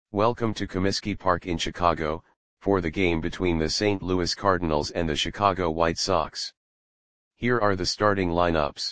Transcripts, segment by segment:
Welcome to Comiskey Park in Chicago, for the game between the St. Louis Cardinals and the Chicago White Sox. Here are the starting lineups.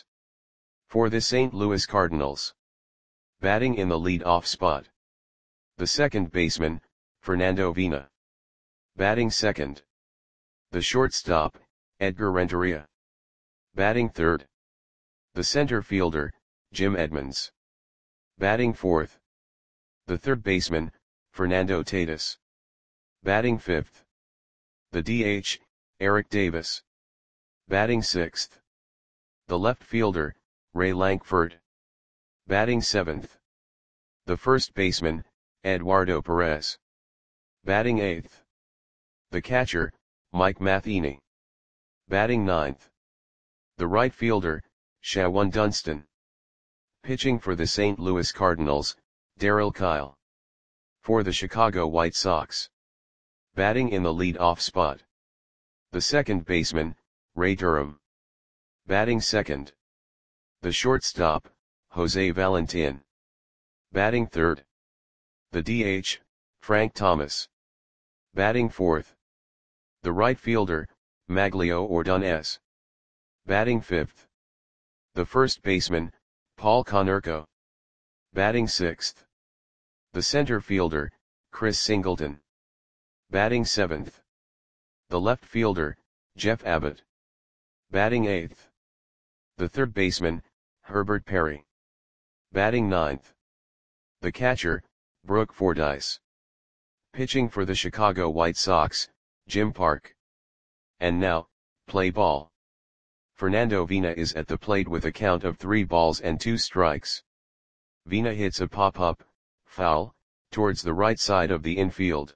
For the St. Louis Cardinals. Batting in the lead-off spot. The second baseman, Fernando Vina. Batting second. The shortstop, Edgar Renteria. Batting third. The center fielder, Jim Edmonds. Batting fourth. The third baseman, Fernando Tatis. Batting fifth. The DH, Eric Davis. Batting sixth. The left fielder, Ray Lankford. Batting seventh. The first baseman, Eduardo Perez. Batting eighth. The catcher, Mike Matheny. Batting ninth. The right fielder, Shawon Dunston. Pitching for the St. Louis Cardinals, Darryl Kile. For the Chicago White Sox. Batting in the lead-off spot. The second baseman, Ray Durham. Batting second. The shortstop, Jose Valentin. Batting third. The DH, Frank Thomas. Batting fourth. The right fielder, Maglio Ordonez. Batting fifth. The first baseman, Paul Konerko. Batting sixth. The center fielder, Chris Singleton. Batting seventh. The left fielder, Jeff Abbott. Batting eighth. The third baseman, Herbert Perry. Batting ninth. The catcher, Brooke Fordyce. Pitching for the Chicago White Sox, Jim Park. And now, play ball. Fernando Vina is at the plate with a count of 3 balls and 2 strikes. Vina hits a pop-up, foul, towards the right side of the infield.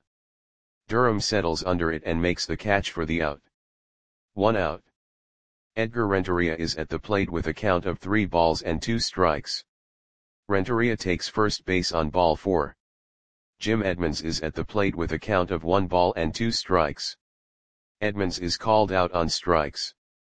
Durham settles under it and makes the catch for the out. 1 out. Edgar Renteria is at the plate with a count of 3 balls and 2 strikes. Renteria takes first base on ball 4. Jim Edmonds is at the plate with a count of 1 ball and 2 strikes. Edmonds is called out on strikes.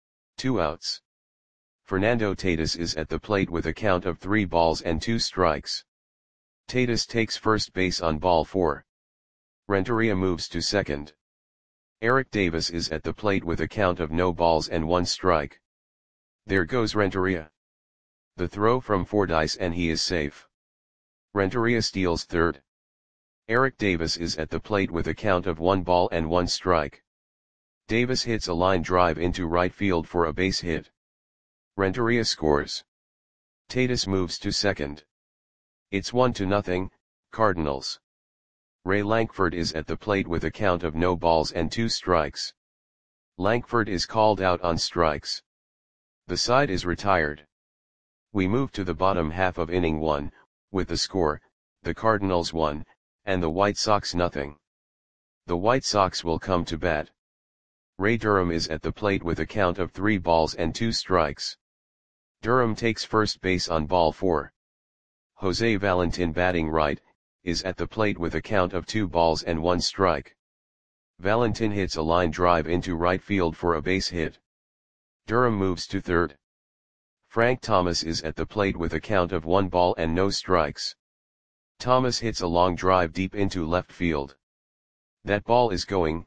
2 outs. Fernando Tatis is at the plate with a count of 3 balls and 2 strikes. Tatis takes first base on ball 4. Renteria moves to second. Eric Davis is at the plate with a count of no balls and 1 strike. There goes Renteria. The throw from Fordyce and he is safe. Renteria steals third. Eric Davis is at the plate with a count of 1 ball and 1 strike. Davis hits a line drive into right field for a base hit. Renteria scores. Tatis moves to second. It's 1-0, Cardinals. Ray Lankford is at the plate with a count of no balls and 2 strikes. Lankford is called out on strikes. The side is retired. We move to the bottom half of inning 1, with the score, the Cardinals 1, and the White Sox 0. The White Sox will come to bat. Ray Durham is at the plate with a count of 3 balls and 2 strikes. Durham takes first base on ball 4. Jose Valentin, batting right, is at the plate with a count of 2 balls and 1 strike. Valentin hits a line drive into right field for a base hit. Durham moves to third. Frank Thomas is at the plate with a count of 1 ball and no strikes. Thomas hits a long drive deep into left field. That ball is gone.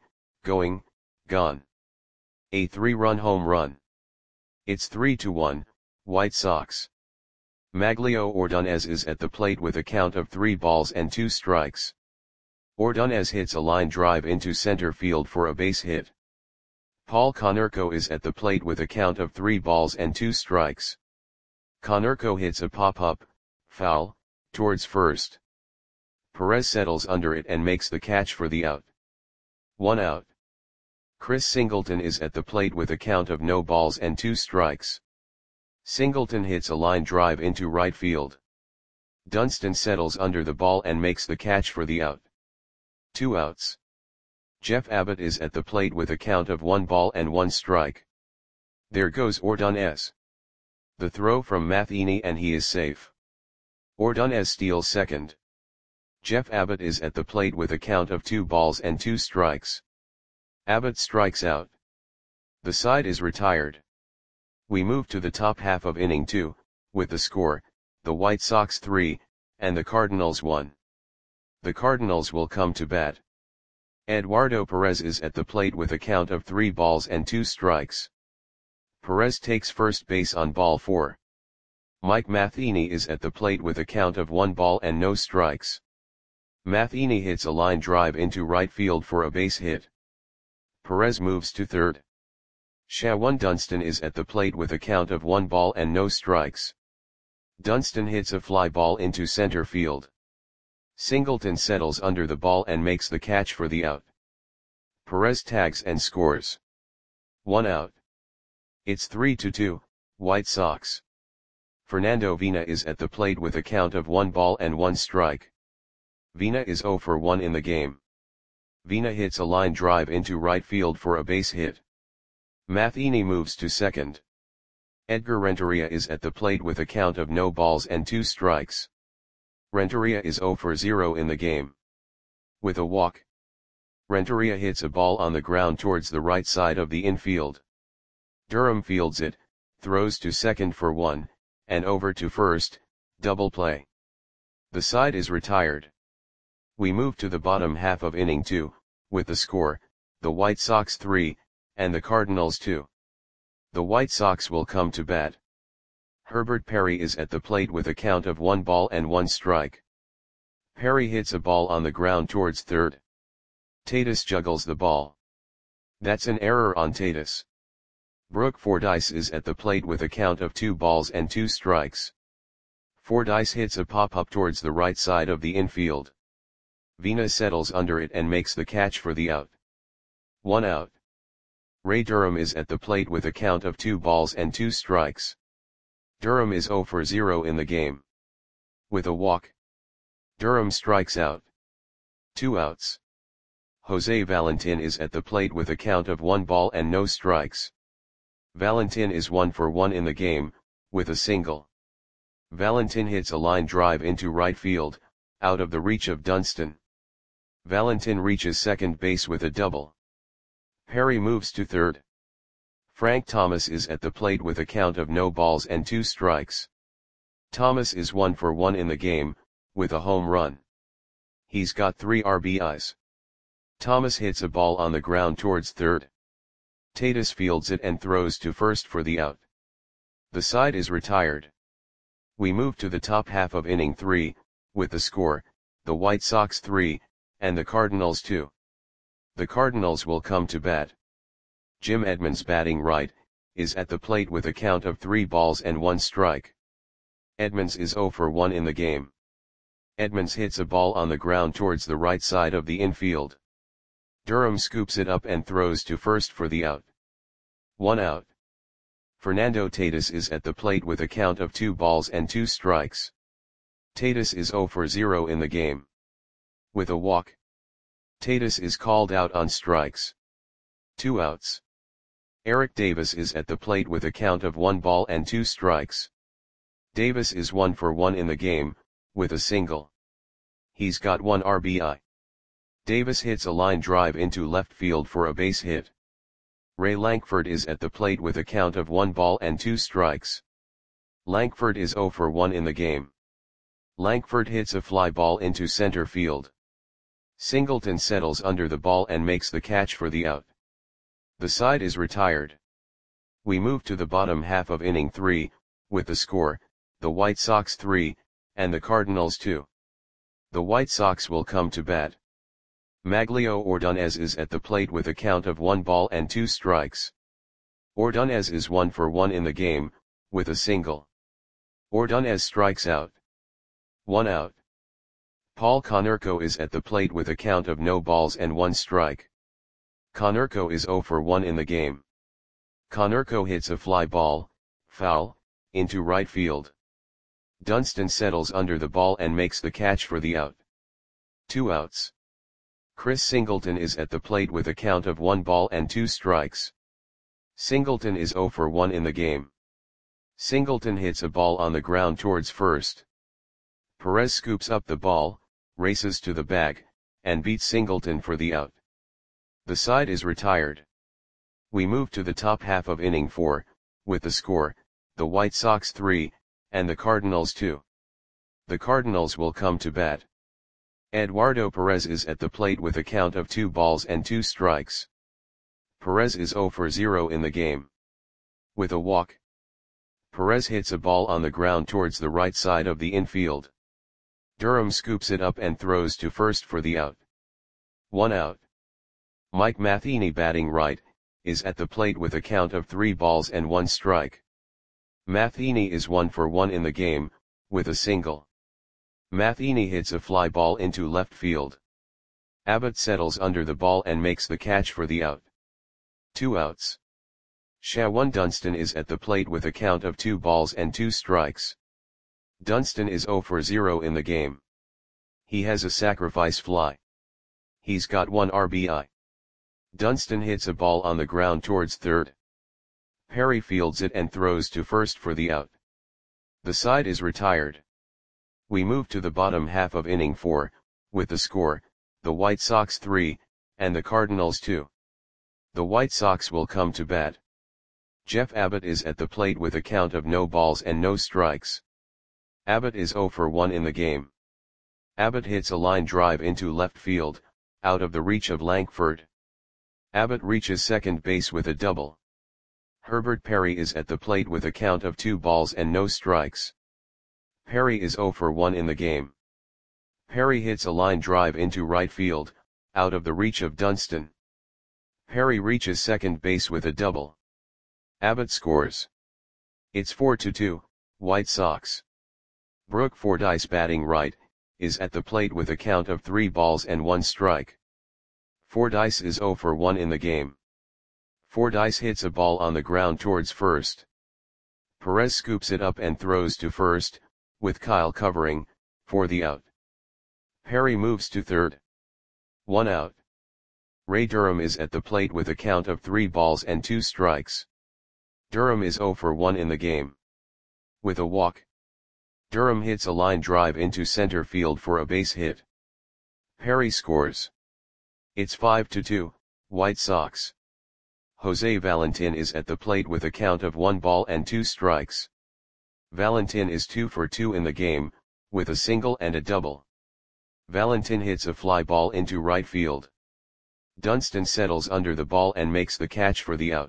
A 3-run home run. It's 3-1, White Sox. Maglio Ordonez is at the plate with a count of 3 balls and 2 strikes. Ordonez hits a line drive into center field for a base hit. Paul Konerko is at the plate with a count of 3 balls and 2 strikes. Konerko hits a pop-up, foul, towards first. Perez settles under it and makes the catch for the out. 1 out. Chris Singleton is at the plate with a count of no balls and 2 strikes. Singleton hits a line drive into right field. Dunston settles under the ball and makes the catch for the out. 2 outs. Jeff Abbott is at the plate with a count of 1 ball and 1 strike. There goes Ordonez. The throw from Matheny and he is safe. Ordonez steals second. Jeff Abbott is at the plate with a count of 2 balls and 2 strikes. Abbott strikes out. The side is retired. We move to the top half of inning 2, with the score, the White Sox 3, and the Cardinals 1. The Cardinals will come to bat. Eduardo Perez is at the plate with a count of 3 balls and 2 strikes. Perez takes first base on ball 4. Mike Matheny is at the plate with a count of 1 ball and no strikes. Matheny hits a line drive into right field for a base hit. Perez moves to third. Shawan Dunston is at the plate with a count of 1 ball and no strikes. Dunston hits a fly ball into center field. Singleton settles under the ball and makes the catch for the out. Perez tags and scores. 1 out. It's 3-2, White Sox. Fernando Vina is at the plate with a count of 1 ball and 1 strike. Vina is 0 for 1 in the game. Vina hits a line drive into right field for a base hit. Matheny moves to second. Edgar Renteria is at the plate with a count of no balls and 2 strikes. Renteria is 0 for 0 in the game. With a walk, Renteria hits a ball on the ground towards the right side of the infield. Durham fields it, throws to second for 1, and over to first, double play. The side is retired. We move to the bottom half of inning 2, with the score, the White Sox 3, and the Cardinals 2. The White Sox will come to bat. Herbert Perry is at the plate with a count of 1 ball and 1 strike. Perry hits a ball on the ground towards third. Tatis juggles the ball. That's an error on Tatis. Brooke Fordyce is at the plate with a count of 2 balls and 2 strikes. Fordyce hits a pop-up towards the right side of the infield. Vina settles under it and makes the catch for the out. 1 out. Ray Durham is at the plate with a count of 2 balls and 2 strikes. Durham is 0 for 0 in the game. With a walk, Durham strikes out. 2 outs. Jose Valentin is at the plate with a count of 1 ball and no strikes. Valentin is 1 for 1 in the game, with a single. Valentin hits a line drive into right field, out of the reach of Dunston. Valentin reaches second base with a double. Perry moves to third. Frank Thomas is at the plate with a count of no balls and 2 strikes. Thomas is 1 for 1 in the game, with a home run. He's got 3 RBIs. Thomas hits a ball on the ground towards third. Tatis fields it and throws to first for the out. The side is retired. We move to the top half of inning 3, with the score, the White Sox 3, and the Cardinals 2. The Cardinals will come to bat. Jim Edmonds, batting right, is at the plate with a count of 3 balls and 1 strike. Edmonds is 0 for 1 in the game. Edmonds hits a ball on the ground towards the right side of the infield. Durham scoops it up and throws to first for the out. 1 out. Fernando Tatis is at the plate with a count of 2 balls and 2 strikes. Tatis is 0 for 0 in the game. With a walk, Tatis is called out on strikes. 2 outs. Eric Davis is at the plate with a count of 1 ball and 2 strikes. Davis is 1 for 1 in the game, with a single. He's got 1 RBI. Davis hits a line drive into left field for a base hit. Ray Lankford is at the plate with a count of 1 ball and 2 strikes. Lankford is 0 for 1 in the game. Lankford hits a fly ball into center field. Singleton settles under the ball and makes the catch for the out. The side is retired. We move to the bottom half of inning 3, with the score, the White Sox 3, and the Cardinals 2. The White Sox will come to bat. Maglio Ordonez is at the plate with a count of 1 ball and 2 strikes. Ordonez is 1 for 1 in the game, with a single. Ordonez strikes out. 1 out. Paul Konerko is at the plate with a count of no balls and 1 strike. Konerko is 0 for 1 in the game. Konerko hits a fly ball, foul, into right field. Dunston settles under the ball and makes the catch for the out. 2 outs. Chris Singleton is at the plate with a count of 1 ball and 2 strikes. Singleton is 0 for 1 in the game. Singleton hits a ball on the ground towards first. Perez scoops up the ball, races to the bag, and beats Singleton for the out. The side is retired. We move to the top half of inning 4, with the score, the White Sox 3, and the Cardinals 2. The Cardinals will come to bat. Eduardo Perez is at the plate with a count of 2 balls and 2 strikes. Perez is 0 for 0 in the game. With a walk, Perez hits a ball on the ground towards the right side of the infield. Durham scoops it up and throws to first for the out. 1 out. Mike Matheny, batting right, is at the plate with a count of 3 balls and 1 strike. Matheny is 1 for 1 in the game, with a single. Matheny hits a fly ball into left field. Abbott settles under the ball and makes the catch for the out. 2 outs. Shawan Dunston is at the plate with a count of 2 balls and 2 strikes. Dunston is 0 for 0 in the game. He has a sacrifice fly. He's got 1 RBI. Dunston hits a ball on the ground towards third. Perry fields it and throws to first for the out. The side is retired. We move to the bottom half of inning 4, with the score, the White Sox 3, and the Cardinals 2. The White Sox will come to bat. Jeff Abbott is at the plate with a count of no balls and no strikes. Abbott is 0 for 1 in the game. Abbott hits a line drive into left field, out of the reach of Langford. Abbott reaches second base with a double. Herbert Perry is at the plate with a count of 2 balls and no strikes. Perry is 0 for 1 in the game. Perry hits a line drive into right field, out of the reach of Dunston. Perry reaches second base with a double. Abbott scores. It's 4-2, White Sox. Brooke Fordyce, batting right, is at the plate with a count of 3 balls and 1 strike. Fordyce is 0 for 1 in the game. Fordyce hits a ball on the ground towards first. Perez scoops it up and throws to first, with Kyle covering, for the out. Perry moves to third. 1 out. Ray Durham is at the plate with a count of 3 balls and 2 strikes. Durham is 0 for 1 in the game. With a walk, Durham hits a line drive into center field for a base hit. Perry scores. It's 5-2, White Sox. Jose Valentin is at the plate with a count of 1 ball and 2 strikes. Valentin is 2 for 2 in the game, with a single and a double. Valentin hits a fly ball into right field. Dunston settles under the ball and makes the catch for the out.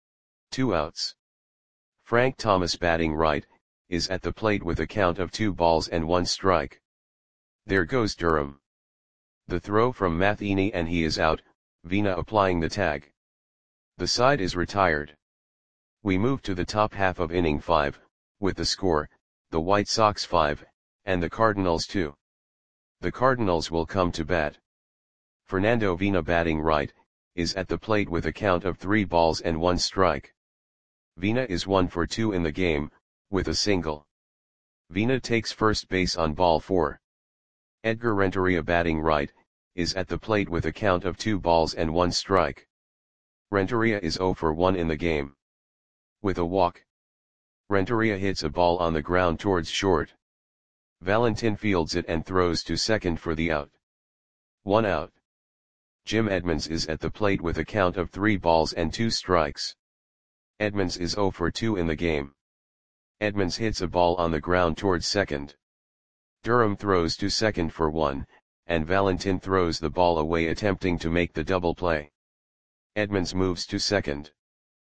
2 outs. Frank Thomas, batting right, is at the plate with a count of 2 balls and 1 strike. There goes Durham. The throw from Matheny and he is out, Vina applying the tag. The side is retired. We move to the top half of inning 5, with the score, the White Sox 5, and the Cardinals 2. The Cardinals will come to bat. Fernando Vina, batting right, is at the plate with a count of 3 balls and 1 strike. Vina is 1 for 2 in the game, with a single. Vina takes first base on ball 4. Edgar Renteria, batting right, is at the plate with a count of 2 balls and 1 strike. Renteria is 0 for 1 in the game. With a walk, Renteria hits a ball on the ground towards short. Valentin fields it and throws to second for the out. 1 out. Jim Edmonds is at the plate with a count of 3 balls and 2 strikes. Edmonds is 0 for 2 in the game. Edmonds hits a ball on the ground towards second. Durham throws to second for 1, and Valentin throws the ball away attempting to make the double play. Edmonds moves to second.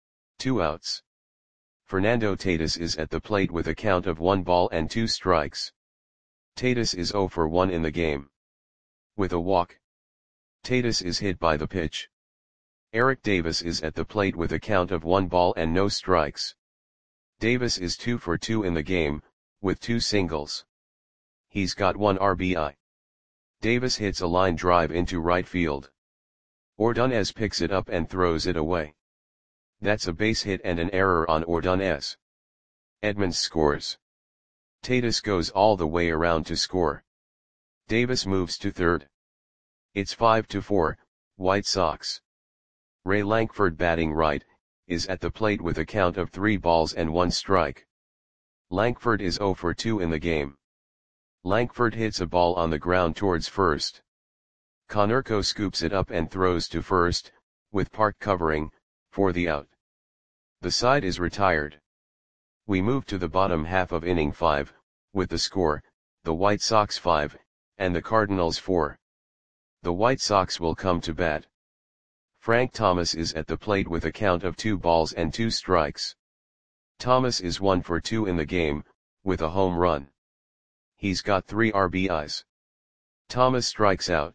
2 outs. Fernando Tatis is at the plate with a count of 1 ball and 2 strikes. Tatis is 0 for 1 in the game. With a walk, Tatis is hit by the pitch. Eric Davis is at the plate with a count of 1 ball and no strikes. Davis is 2 for 2 in the game, with 2 singles. He's got 1 RBI. Davis hits a line drive into right field. Ordonez picks it up and throws it away. That's a base hit and an error on Ordonez. Edmonds scores. Tatis goes all the way around to score. Davis moves to third. It's 5-4, White Sox. Ray Lankford, batting right, is at the plate with a count of 3 balls and 1 strike. Lankford is 0 for 2 in the game. Lankford hits a ball on the ground towards first. Konerko scoops it up and throws to first, with Park covering, for the out. The side is retired. We move to the bottom half of inning 5, with the score, the White Sox 5, and the Cardinals 4. The White Sox will come to bat. Frank Thomas is at the plate with a count of 2 balls and 2 strikes. Thomas is 1 for 2 in the game, with a home run. He's got 3 RBIs. Thomas strikes out.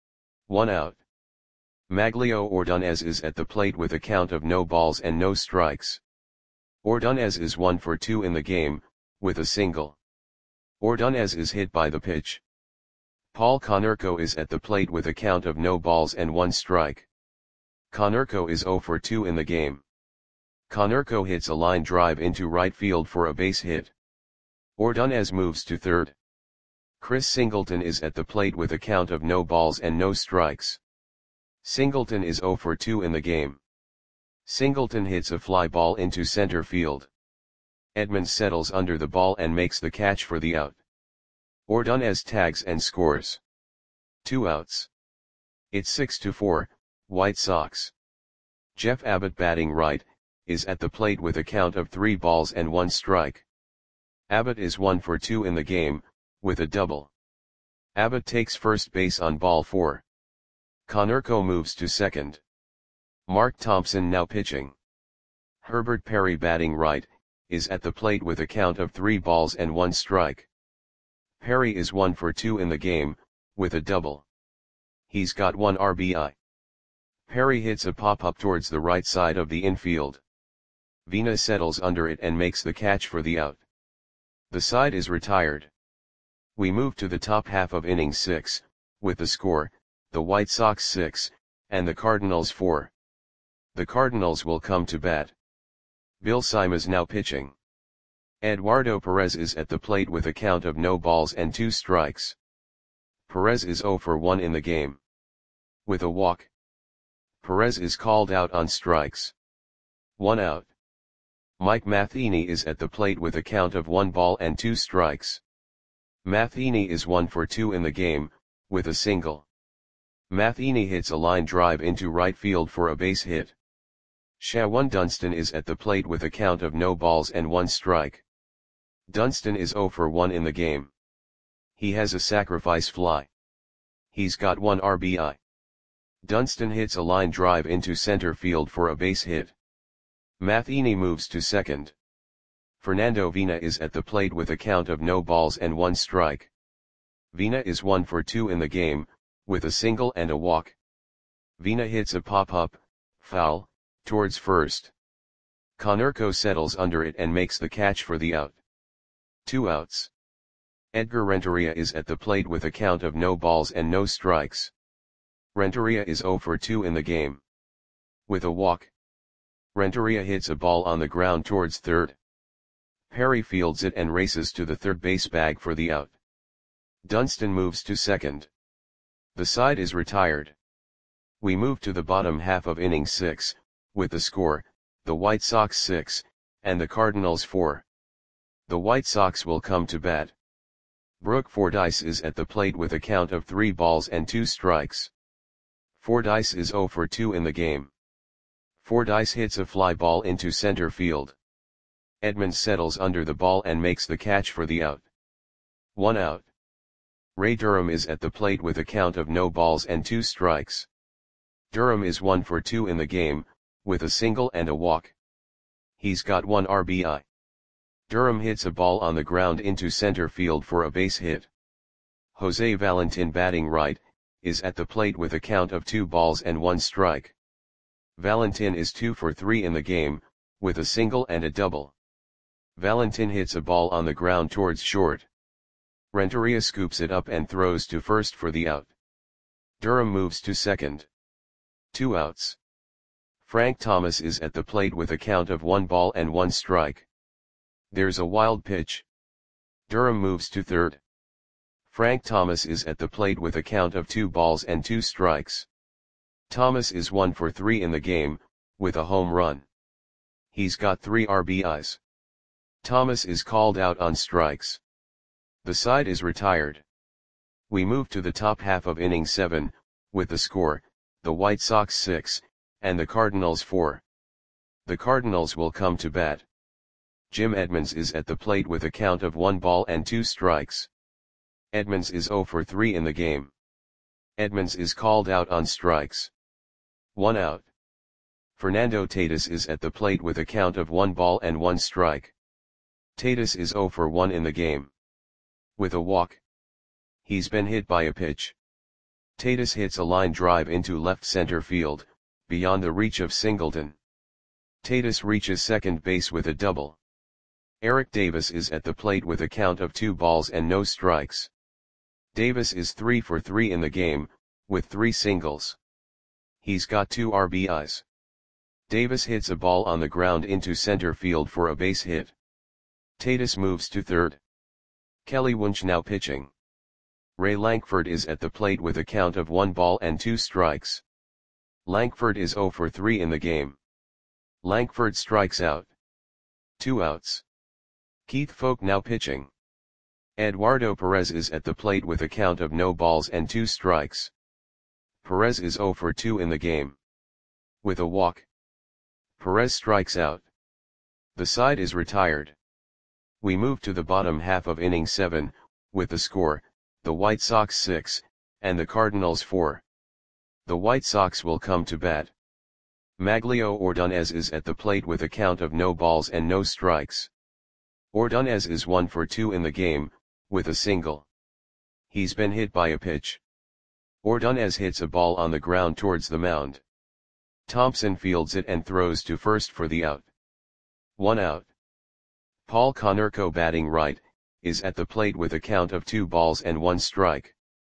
1 out. Maglio Ordonez is at the plate with a count of no balls and no strikes. Ordonez is 1 for 2 in the game, with a single. Ordonez is hit by the pitch. Paul Konerko is at the plate with a count of no balls and 1 strike. Konerko is 0 for 2 in the game. Konerko hits a line drive into right field for a base hit. Ordonez moves to third. Chris Singleton is at the plate with a count of no balls and no strikes. Singleton is 0 for 2 in the game. Singleton hits a fly ball into center field. Edmonds settles under the ball and makes the catch for the out. Ordonez tags and scores. 2 outs. It's 6-4, White Sox. Jeff Abbott, batting right, is at the plate with a count of 3 balls and 1 strike. Abbott is 1 for 2 in the game, with a double. Abbott takes first base on ball 4. Konerko moves to second. Mark Thompson now pitching. Herbert Perry, batting right, is at the plate with a count of 3 balls and 1 strike. Perry is 1 for 2 in the game, with a double. He's got 1 RBI. Perry hits a pop-up towards the right side of the infield. Vina settles under it and makes the catch for the out. The side is retired. We move to the top half of inning 6, with the score, the White Sox 6, and the Cardinals 4. The Cardinals will come to bat. Bill Simas now pitching. Eduardo Perez is at the plate with a count of no balls and 2 strikes. Perez is 0 for 1 in the game. With a walk. Perez is called out on strikes. 1 out. Mike Matheny is at the plate with a count of 1 ball and 2 strikes. Matheny is 1 for 2 in the game, with a single. Matheny hits a line drive into right field for a base hit. Shawan Dunston is at the plate with a count of no balls and 1 strike. Dunston is 0 for 1 in the game. He has a sacrifice fly. He's got 1 RBI. Dunston hits a line drive into center field for a base hit. Matheny moves to second. Fernando Vina is at the plate with a count of no balls and 1 strike. Vina is 1 for 2 in the game, with a single and a walk. Vina hits a pop-up, foul, towards first. Konerko settles under it and makes the catch for the out. 2 outs. Edgar Renteria is at the plate with a count of no balls and no strikes. Renteria is 0 for 2 in the game. With a walk. Renteria hits a ball on the ground towards third. Perry fields it and races to the third base bag for the out. Dunston moves to second. The side is retired. We move to the bottom half of inning 6, with the score, the White Sox 6, and the Cardinals 4. The White Sox will come to bat. Brooke Fordyce is at the plate with a count of 3 balls and 2 strikes. Fordyce is 0 for 2 in the game. Fordyce hits a fly ball into center field. Edmonds settles under the ball and makes the catch for the out. 1 out. Ray Durham is at the plate with a count of no balls and 2 strikes. Durham is 1 for 2 in the game, with a single and a walk. He's got 1 RBI. Durham hits a ball on the ground into center field for a base hit. Jose Valentin, batting right, is at the plate with a count of 2 balls and 1 strike. Valentin is 2 for 3 in the game, with a single and a double. Valentin hits a ball on the ground towards short. Renteria scoops it up and throws to first for the out. Durham moves to second. 2 outs. Frank Thomas is at the plate with a count of 1 ball and 1 strike. There's a wild pitch. Durham moves to third. Frank Thomas is at the plate with a count of 2 balls and 2 strikes. Thomas is 1 for 3 in the game, with a home run. He's got 3 RBIs. Thomas is called out on strikes. The side is retired. We move to the top half of inning 7, with the score, the White Sox 6, and the Cardinals 4. The Cardinals will come to bat. Jim Edmonds is at the plate with a count of 1 ball and 2 strikes. Edmonds is 0 for 3 in the game. Edmonds is called out on strikes. 1 out. Fernando Tatis is at the plate with a count of 1 ball and 1 strike. Tatis is 0 for 1 in the game. With a walk. He's been hit by a pitch. Tatis hits a line drive into left center field, beyond the reach of Singleton. Tatis reaches second base with a double. Eric Davis is at the plate with a count of 2 balls and no strikes. Davis is 3 for 3 in the game, with 3 singles. He's got 2 RBIs. Davis hits a ball on the ground into center field for a base hit. Tatis moves to third. Kelly Wunsch now pitching. Ray Lankford is at the plate with a count of 1 ball and 2 strikes. Lankford is 0 for 3 in the game. Lankford strikes out. 2 outs. Keith Foke now pitching. Eduardo Perez is at the plate with a count of no balls and 2 strikes. Perez is 0 for 2 in the game. With a walk. Perez strikes out. The side is retired. We move to the bottom half of inning 7, with the score, the White Sox 6, and the Cardinals 4. The White Sox will come to bat. Maglio Ordonez is at the plate with a count of no balls and no strikes. Ordonez is 1 for 2 in the game, with a single. He's been hit by a pitch. Ordonez hits a ball on the ground towards the mound. Thompson fields it and throws to first for the out. 1 out. Paul Konerko batting right, is at the plate with a count of 2 balls and 1 strike.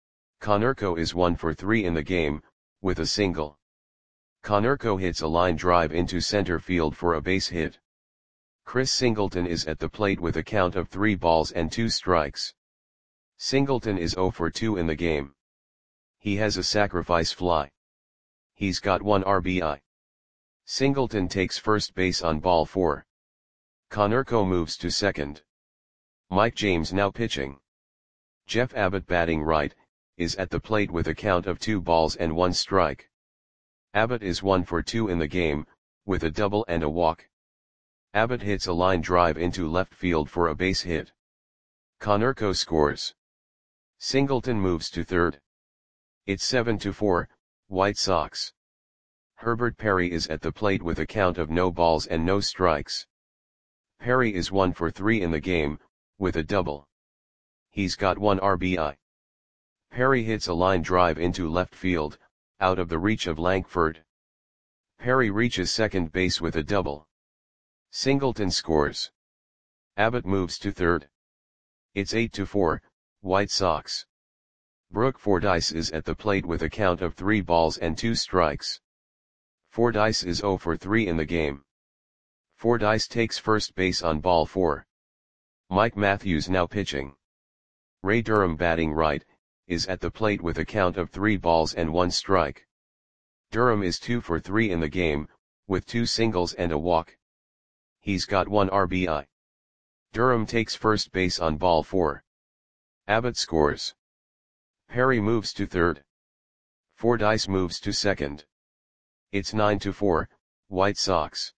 Konerko is 1 for 3 in the game, with a single. Konerko hits a line drive into center field for a base hit. Chris Singleton is at the plate with a count of 3 balls and 2 strikes. Singleton is 0 for 2 in the game. He has a sacrifice fly. He's got 1 RBI. Singleton takes first base on ball 4. Konerko moves to second. Mike James now pitching. Jeff Abbott batting right, is at the plate with a count of 2 balls and 1 strike. Abbott is 1 for 2 in the game, with a double and a walk. Abbott hits a line drive into left field for a base hit. Konerko scores. Singleton moves to third. It's 7-4, White Sox. Herbert Perry is at the plate with a count of no balls and no strikes. Perry is 1 for 3 in the game, with a double. He's got 1 RBI. Perry hits a line drive into left field, out of the reach of Lankford. Perry reaches second base with a double. Singleton scores. Abbott moves to third. It's 8-4, White Sox. Brooke Fordyce is at the plate with a count of 3 balls and 2 strikes. Fordyce is 0 for 3 in the game. Fordyce takes first base on ball 4. Mike Matthews now pitching. Ray Durham batting right, is at the plate with a count of 3 balls and 1 strike. Durham is 2 for 3 in the game, with 2 singles and a walk. He's got 1 RBI. Durham takes first base on ball 4. Abbott scores. Perry moves to third. Fordyce moves to second. It's 9-4, White Sox.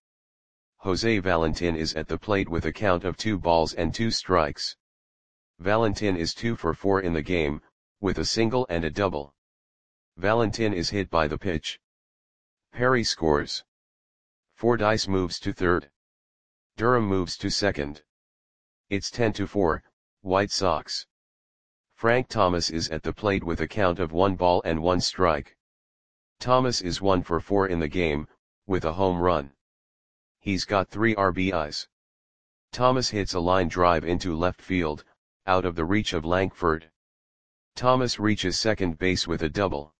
Jose Valentin is at the plate with a count of 2 balls and 2 strikes. Valentin is 2 for 4 in the game, with a single and a double. Valentin is hit by the pitch. Perry scores. Fordyce moves to third. Durham moves to second. It's 10-4, White Sox. Frank Thomas is at the plate with a count of 1 ball and 1 strike. Thomas is 1 for 4 in the game, with a home run. He's got 3 RBIs. Thomas hits a line drive into left field, out of the reach of Lankford. Thomas reaches second base with a double.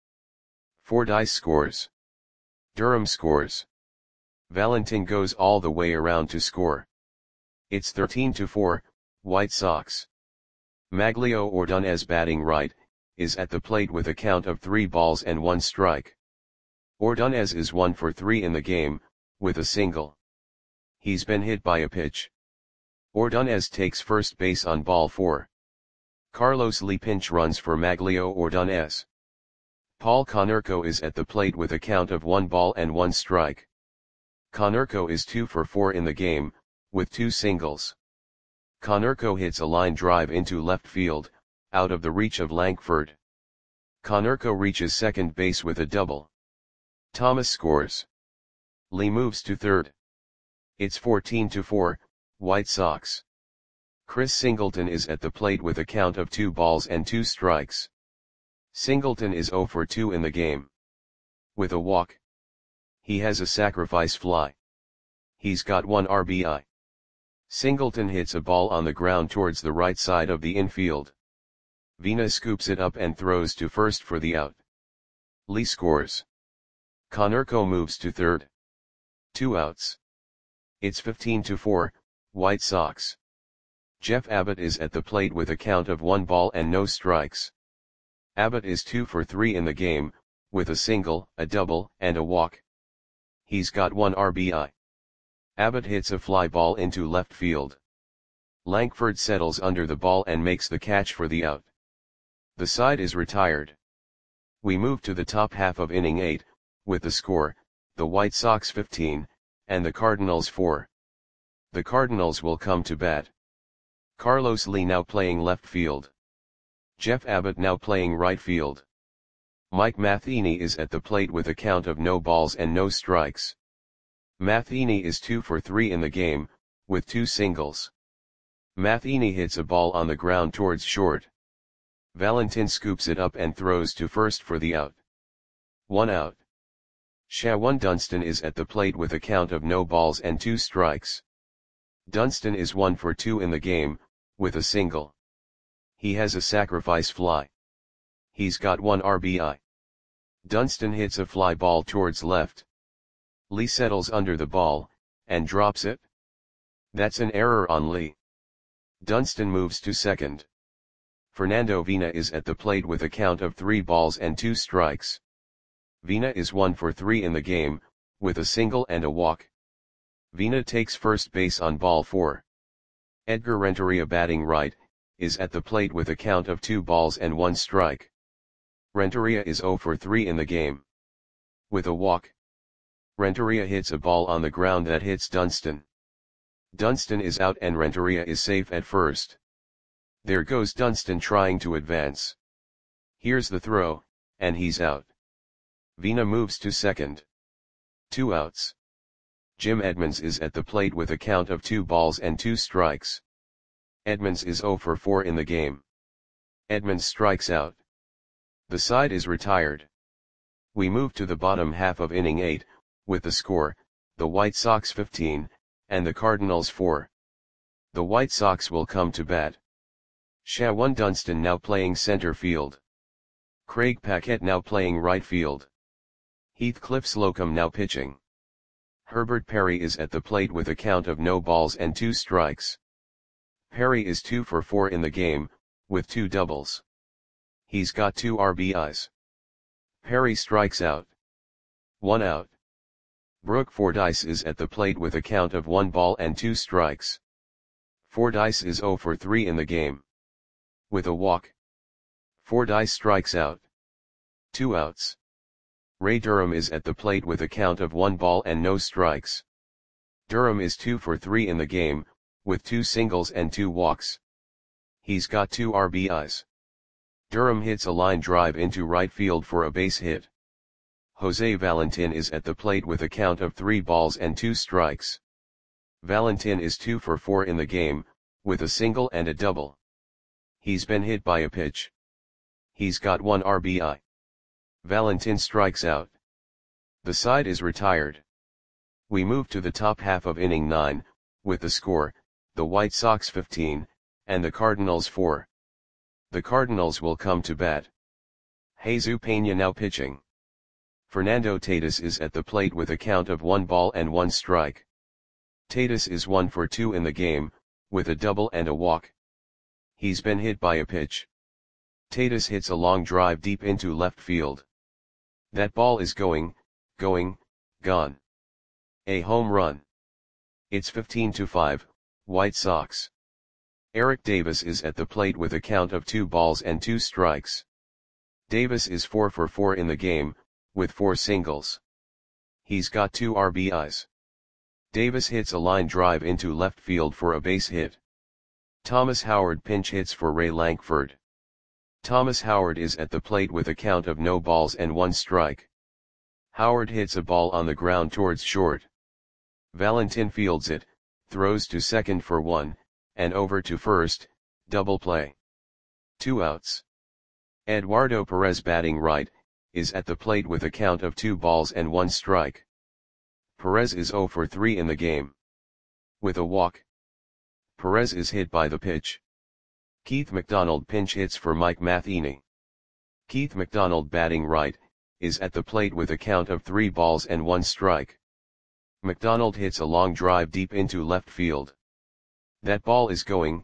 Fordyce scores. Durham scores. Valentin goes all the way around to score. It's 13-4, White Sox. Maglio Ordonez batting right, is at the plate with a count of 3 balls and 1 strike. Ordonez is 1 for 3 in the game, with a single. He's been hit by a pitch. Ordonez takes first base on ball 4. Carlos Lee pinch runs for Maglio Ordonez. Paul Konerko is at the plate with a count of 1 ball and 1 strike. Konerko is 2 for 4 in the game, with 2 singles. Konerko hits a line drive into left field, out of the reach of Langford. Konerko reaches second base with a double. Thomas scores. Lee moves to third. It's 14-4, White Sox. Chris Singleton is at the plate with a count of 2 balls and 2 strikes. Singleton is 0 for 2 in the game. With a walk. He has a sacrifice fly. He's got 1 RBI. Singleton hits a ball on the ground towards the right side of the infield. Vina scoops it up and throws to first for the out. Lee scores. Konerko moves to third. 2 outs. It's 15-4, White Sox. Jeff Abbott is at the plate with a count of 1 ball and no strikes. Abbott is 2 for 3 in the game, with a single, a double, and a walk. He's got 1 RBI. Abbott hits a fly ball into left field. Langford settles under the ball and makes the catch for the out. The side is retired. We move to the top half of inning 8, with the score, the White Sox 15, and the Cardinals 4. The Cardinals will come to bat. Carlos Lee now playing left field. Jeff Abbott now playing right field. Mike Matheny is at the plate with a count of no balls and no strikes. Matheny is 2 for 3 in the game, with 2 singles. Matheny hits a ball on the ground towards short. Valentin scoops it up and throws to first for the out. 1 out. Shawan Dunston is at the plate with a count of no balls and 2 strikes. Dunston is 1 for 2 in the game, with a single. He has a sacrifice fly. He's got 1 RBI. Dunston hits a fly ball towards left. Lee settles under the ball, and drops it. That's an error on Lee. Dunston moves to second. Fernando Vina is at the plate with a count of 3 balls and 2 strikes. Vina is 1 for 3 in the game, with a single and a walk. Vina takes first base on ball 4. Edgar Renteria batting right, is at the plate with a count of 2 balls and 1 strike. Renteria is 0 for 3 in the game. With a walk. Renteria hits a ball on the ground that hits Dunston. Dunston is out and Renteria is safe at first. There goes Dunston trying to advance. Here's the throw, and he's out. Vina moves to second. 2 outs. Jim Edmonds is at the plate with a count of 2 balls and 2 strikes. Edmonds is 0 for 4 in the game. Edmonds strikes out. The side is retired. We move to the bottom half of inning 8, with the score, the White Sox 15, and the Cardinals 4. The White Sox will come to bat. Shawan Dunston now playing center field. Craig Paquette now playing right field. Heathcliff Slocum now pitching. Herbert Perry is at the plate with a count of no balls and 2 strikes. Perry is 2 for 4 in the game, with 2 doubles. He's got 2 RBIs. Perry strikes out. 1 out. Brooke Fordyce is at the plate with a count of 1 ball and 2 strikes. Fordyce is 0 for 3 in the game. With a walk. Fordyce strikes out. 2 outs. Ray Durham is at the plate with a count of 1 ball and no strikes. Durham is 2 for 3 in the game, with 2 singles and 2 walks. He's got 2 RBIs. Durham hits a line drive into right field for a base hit. Jose Valentin is at the plate with a count of 3 balls and 2 strikes. Valentin is 2 for 4 in the game, with a single and a double. He's been hit by a pitch. He's got 1 RBI. Valentin strikes out. The side is retired. We move to the top half of inning 9, with the score, the White Sox 15, and the Cardinals 4. The Cardinals will come to bat. Jesus Peña now pitching. Fernando Tatis is at the plate with a count of 1 ball and 1 strike. Tatis is 1 for 2 in the game, with a double and a walk. He's been hit by a pitch. Tatis hits a long drive deep into left field. That ball is gone. A home run. It's 15-5, White Sox. Eric Davis is at the plate with a count of 2 balls and 2 strikes. Davis is 4 for 4 in the game, with 4 singles. He's got 2 RBIs. Davis hits a line drive into left field for a base hit. Thomas Howard pinch hits for Ray Lankford. Thomas Howard is at the plate with a count of no balls and 1 strike. Howard hits a ball on the ground towards short. Valentin fields it, throws to second for 1, and over to first, double play. 2 outs. Eduardo Perez batting right, is at the plate with a count of 2 balls and 1 strike. Perez is 0 for 3 in the game. With a walk. Perez is hit by the pitch. Keith McDonald pinch hits for Mike Matheny. Keith McDonald batting right, is at the plate with a count of 3 balls and 1 strike. McDonald hits a long drive deep into left field. That ball is gone.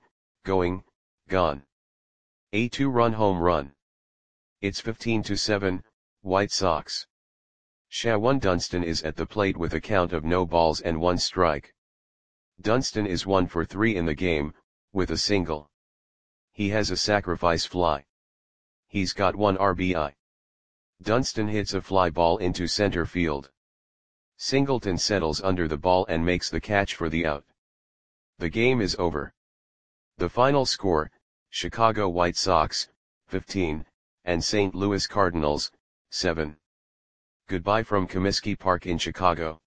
A 2-run home run. It's 15-7, White Sox. Shawan Dunston is at the plate with a count of no balls and 1 strike. Dunston is 1 for 3 in the game, with a single. He has a sacrifice fly. He's got 1 RBI. Dunston hits a fly ball into center field. Singleton settles under the ball and makes the catch for the out. The game is over. The final score, Chicago White Sox, 15, and St. Louis Cardinals, 7. Goodbye from Comiskey Park in Chicago.